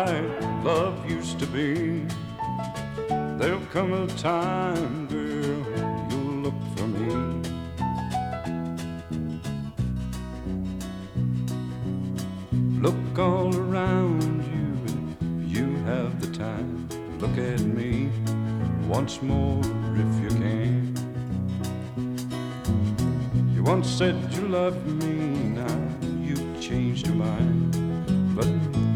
like love used to be. There'll come a time, girl, you'll look for me. Look all around you, if you have the time. Look at me once more if you can. You once said you loved me, now you've changed your mind. But